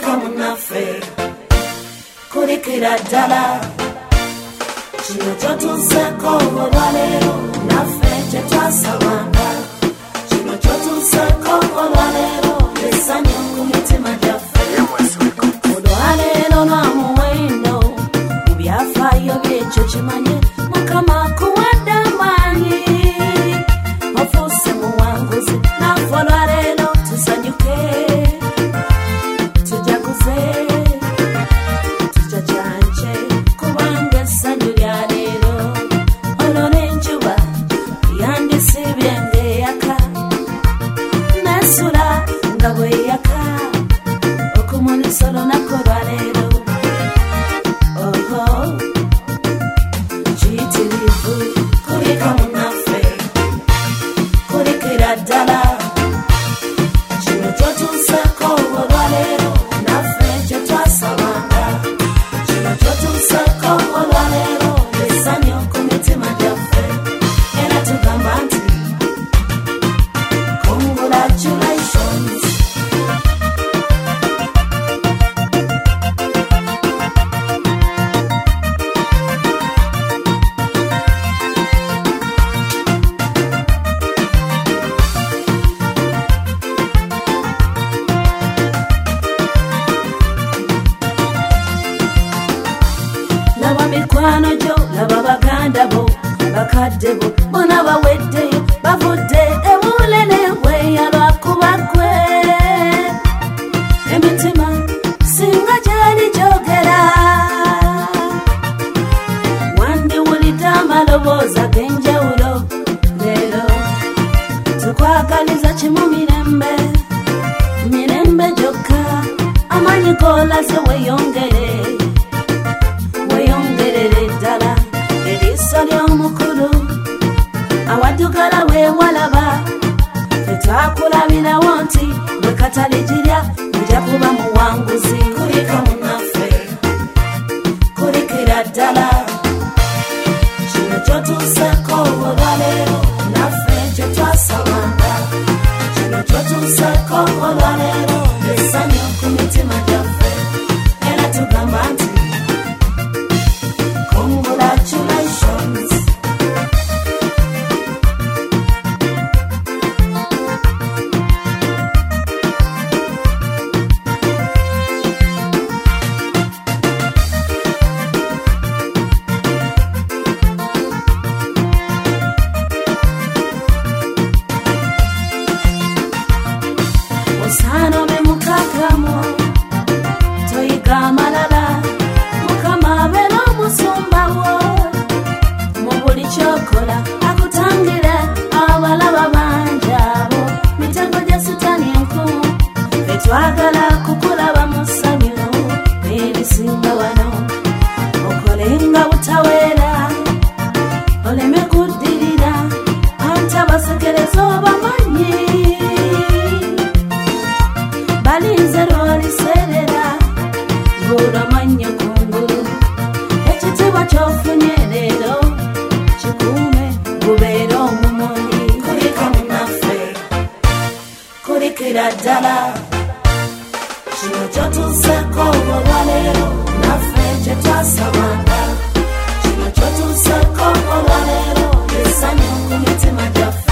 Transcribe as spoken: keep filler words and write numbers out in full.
kamunafe kurikira ddala kino kyotuuseko olwaleero naffe kyetwasabanga kino kyotuuseko olwaleero essanyu ku mitima gyaffe olwaleero lwamuwendo mu byafaayo byekyo kimanye mukama kuwadde amaanyi ofuuse muwanguzi naffe olwaleero tusanyuke tujaguze tujajanje kubanga essanyu lya leero olwo n'enjuba yandisibye ng'eyaka nesula nga bweyaka okumunisa olunaku lwaleero oho kiyitirivu kulika munaffe kulikira ddala kino kyotuuseko olwaleero naffe kyetwasabanga kino kyotuuseko olwaleero essanyu ku mitima gyaffe era tugamba nti congratulations laba mikwano gyo laba baganda bo bakadde bo bona baweddeyo bavudde ewulene weya lwakuba gwe emitima singa gyali gyogera wandiwulidde amalobooza g'enjawulo leero tukwagaliza kimu mirembe mirembe gyokka amanyi g'olaze weyongere weyongerere ddala eriiso ly'omukulu awaddugala weewalaba tetwakulabirawo nti bwe kataligirya ojja kuba muwanguzi kulika munaffe kulikira ddala kino kyotuuseko olwaleero naffe kyetwasabanga kino kyotuuseko olwaleero essanyu ku mitima gyaffe era tugamba nti congratulations osaana be mukakamu toyiga amalala mukama abeera omusumbawo mu buli kyokola akutangire abalaba bangi abo mitego gya sitaani enkumu etwagala kukulaba mu ssanyu n'ebisinga wano okolenga butaweera oleme kuddirira anti abasekereza obamanyi balinze lwoliserera ng'olamanye kungulu ekitiibwa ky'ofunye leero kikuume gubeere omumonyi kulika munaffe kulikira ddala kino kyotuuseko olwaleero naffe kyetwasabanga kino kyotuuseko olwaleero essanyu ku mitima gyaffe